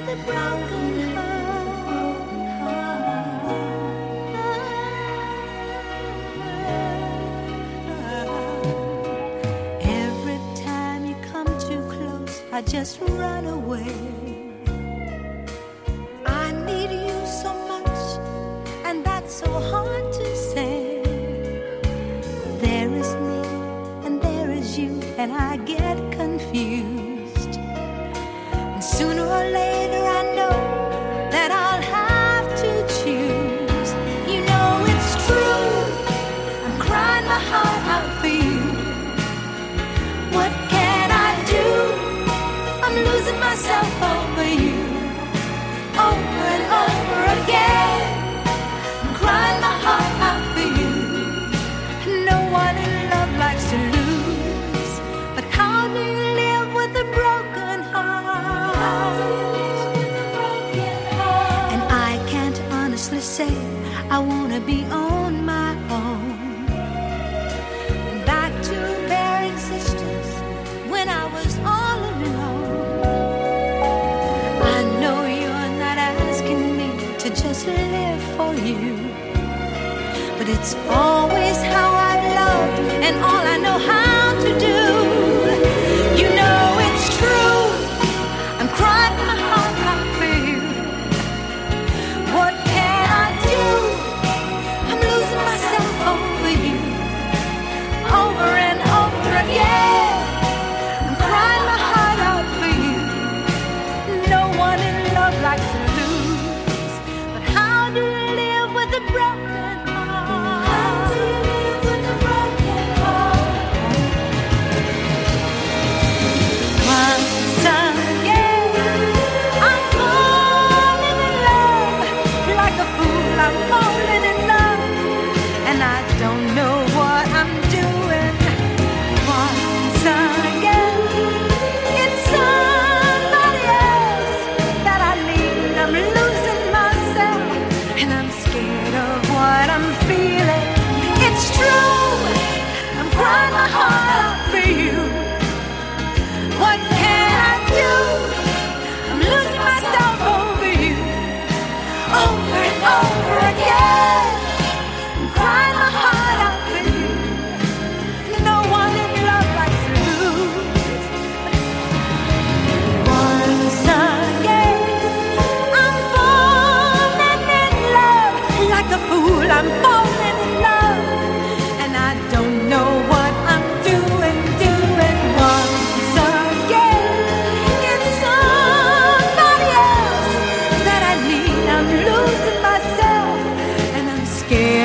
with a broken heart. Every time you come too close, I just run away. I need you so much, and that's so hard to say. There is me and there is you, and I get confused. And sooner or later I know that I'll have to choose. You know it's true, I'm crying my heart out for you. What can I do? I'm losing myself over you. Over and over again, I'm crying my heart out for you. No one in love likes to lose, but how do you live with a broken heart? And I can't honestly say I want to be on my own. Back to bare existence when I was all alone. I know you're not asking me to just live for you, but it's always how I've loved and all I know how to do. You know it's true, I'm crying my heart out for you. What can I do? I'm losing myself over you. Over and over again, I'm crying my heart out for you. No one in love likes to lose, but how do you live with a broken heart? How do you live with a broken heart? Once again, I'm falling in love. Like a fool, I'm falling in love, and I don't know what I'm doing. Once again, it's somebody else that I need. I'm losing myself, and I'm scared of what I'm feeling. It's true, I'm crying my heart out for you. What can I do? I'm losing myself over you. Over and over again, I'm crying my heart out for you. No one in love likes to lose. Once again, I'm falling in love. Like a fool, I'm falling in love, and I don't know what I'm doing. Once again, it's somebody else that I need. I'm losing myself, and I'm scared